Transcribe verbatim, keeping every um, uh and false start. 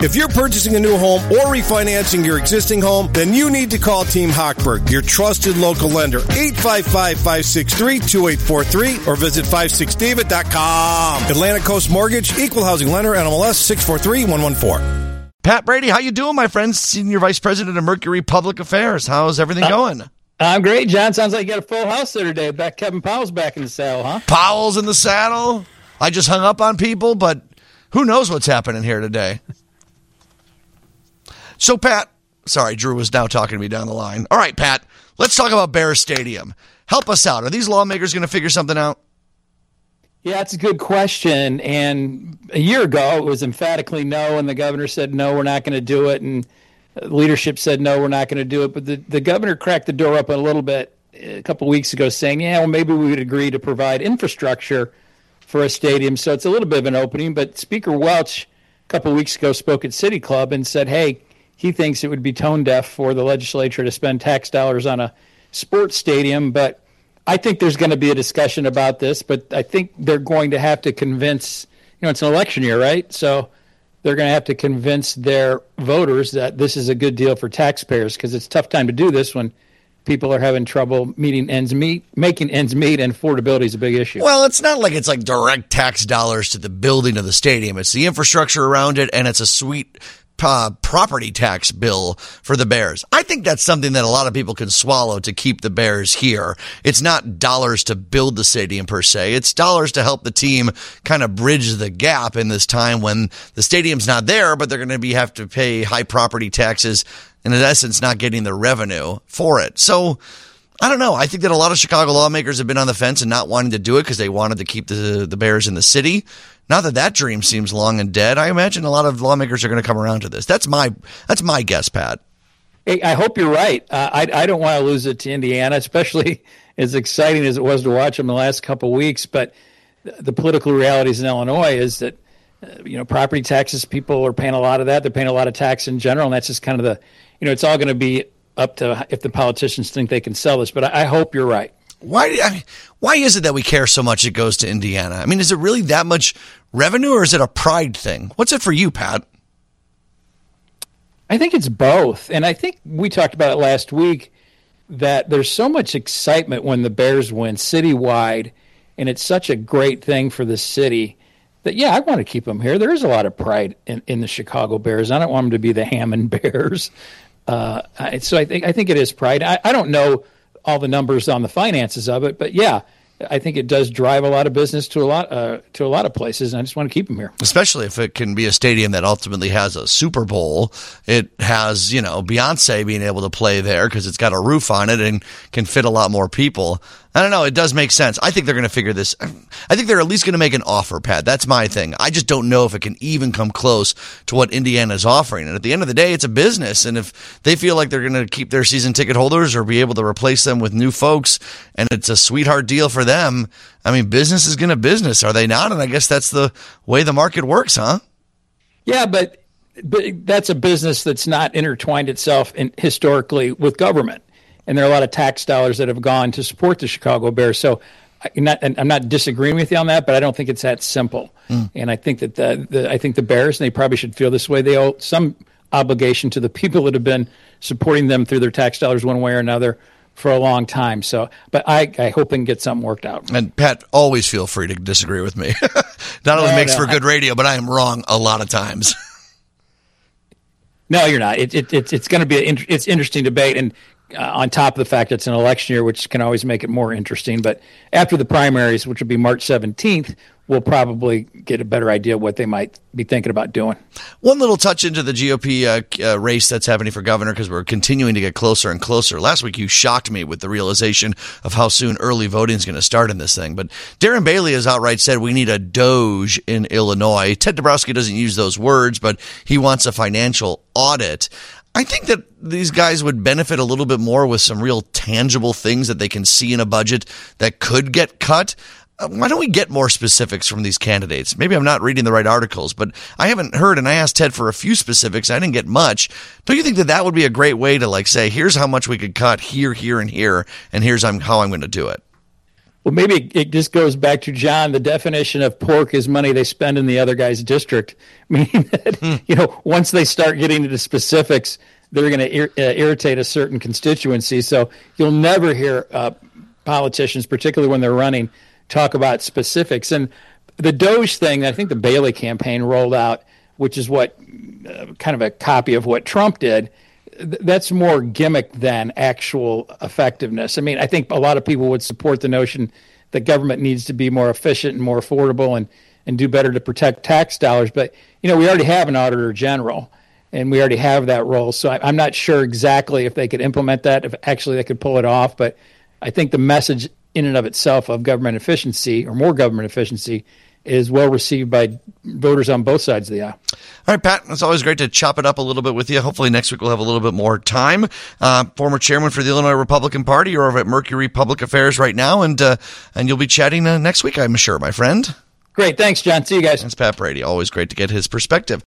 If you're purchasing a new home or refinancing your existing home, then you need to call Team Hochberg, your trusted local lender. eight five five, five six three, two eight four three or visit five six david dot com. Atlantic Coast Mortgage, Equal Housing Lender, N M L S six four three one one four. Pat Brady, how you doing, my friend? Senior Vice President of Mercury Public Affairs. How's everything uh, going? I'm great, John. Sounds like you got a full house there today. Back Kevin Powell's back in the saddle, huh? Powell's in the saddle. I just hung up on people, but who knows what's happening here today. So, Pat, sorry, Drew was now talking to me down the line. All right, Pat, let's talk about Bears Stadium. Help us out. Are these lawmakers going to figure something out? Yeah, it's a good question. And a year ago, it was emphatically no, and the governor said, no, we're not going to do it. And leadership said, no, we're not going to do it. But the, the governor cracked the door up a little bit a couple weeks ago saying, yeah, well, maybe we would agree to provide infrastructure for a stadium. So it's a little bit of an opening. But Speaker Welch a couple weeks ago spoke at City Club and said, hey, he thinks it would be tone deaf for the legislature to spend tax dollars on a sports stadium. But I think there's going to be a discussion about this. But I think they're going to have to convince, you know, it's an election year, right? So they're going to have to convince their voters that this is a good deal for taxpayers, because it's a tough time to do this when people are having trouble meeting ends meet, making ends meet, and affordability is a big issue. Well, it's not like it's like direct tax dollars to the building of the stadium. It's the infrastructure around it, and it's a sweet Uh, property tax bill for the Bears. I think that's something that a lot of people can swallow to keep the Bears here. It's not dollars to build the stadium per se. It's dollars to help the team kind of bridge the gap in this time when the stadium's not there, but they're going to be have to pay high property taxes and in essence not getting the revenue for it. So I don't know. I think that a lot of Chicago lawmakers have been on the fence and not wanting to do it because they wanted to keep the, the Bears in the city. Now that that dream seems long and dead, I imagine a lot of lawmakers are going to come around to this. That's my that's my guess, Pat. Hey, I hope you're right. Uh, I I don't want to lose it to Indiana, especially as exciting as it was to watch them the last couple of weeks. But the political realities in Illinois is that uh, you know property taxes, people are paying a lot of that. They're paying a lot of tax in general, and that's just kind of the you know it's all going to be up to if the politicians think they can sell this. But I, I hope you're right. Why I mean, why is it that we care so much it goes to Indiana? I mean, is it really that much revenue, or is it a pride thing? What's it for you, Pat? I think it's both. And I think we talked about it last week that there's so much excitement when the Bears win citywide, and it's such a great thing for the city that, yeah, I want to keep them here. There is a lot of pride in, in the Chicago Bears. I don't want them to be the Hammond Bears. Uh, so I think I think it is pride. I, I don't know all the numbers on the finances of it, but yeah, I think it does drive a lot of business to a lot uh, to a lot of places, and I just want to keep them here. Especially if it can be a stadium that ultimately has a Super Bowl. It has, you know, Beyonce being able to play there because it's got a roof on it and can fit a lot more people. I don't know. It does make sense. I think they're going to figure this. I think they're at least going to make an offer, Pat. That's my thing. I just don't know if it can even come close to what Indiana is offering. And at the end of the day, it's a business. And if they feel like they're going to keep their season ticket holders or be able to replace them with new folks, and it's a sweetheart deal for them, I mean, business is going to business, are they not? And I guess that's the way the market works, huh? Yeah, but, but that's a business that's not intertwined itself in, historically with government. And there are a lot of tax dollars that have gone to support the Chicago Bears. So I'm not, I'm not disagreeing with you on that, but I don't think it's that simple. Mm. And I think that the, the I think the Bears, and they probably should feel this way, they owe some obligation to the people that have been supporting them through their tax dollars one way or another for a long time. So, but I, I hope they can get something worked out. And Pat, always feel free to disagree with me. Not only no, makes no, for good I, radio, but I am wrong a lot of times. No, you're not. It, it, it's it's going to be an it's interesting debate, and uh, on top of the fact it's an election year, which can always make it more interesting. But after the primaries, which will be March seventeenth, we'll probably get a better idea of what they might be thinking about doing. One little touch into the G O P uh, uh, race that's happening for governor, because we're continuing to get closer and closer. Last week, you shocked me with the realization of how soon early voting is going to start in this thing. But Darren Bailey has outright said we need a Doge in Illinois. Ted Dabrowski doesn't use those words, but he wants a financial audit. I think that these guys would benefit a little bit more with some real tangible things that they can see in a budget that could get cut. Uh, why don't we get more specifics from these candidates? Maybe I'm not reading the right articles, but I haven't heard, and I asked Ted for a few specifics. I didn't get much. Don't you think that that would be a great way to like say, here's how much we could cut here, here, and here, and here's how I'm going to do it? Well, maybe it just goes back to, John, the definition of pork is money they spend in the other guy's district, meaning that, hmm. you know, once they start getting into specifics, they're going to ir- uh, irritate a certain constituency. So you'll never hear uh, politicians, particularly when they're running, talk about specifics. And the Doge thing, I think the Bailey campaign rolled out, which is what uh, kind of a copy of what Trump did, th- that's more gimmick than actual effectiveness. I mean, I think a lot of people would support the notion that government needs to be more efficient and more affordable and, and do better to protect tax dollars. But, you know, we already have an auditor general, and we already have that role. So I, I'm not sure exactly if they could implement that, if actually they could pull it off. But I think the message in and of itself of government efficiency, or more government efficiency, is well received by voters on both sides of the aisle. All right, Pat, it's always great to chop it up a little bit with you. Hopefully next week we'll have a little bit more time. Uh, former chairman for the Illinois Republican Party. You're over at Mercury Public Affairs right now, and uh, and you'll be chatting uh, next week, I'm sure, my friend. Great. Thanks, John. See you guys. That's Pat Brady. Always great to get his perspective.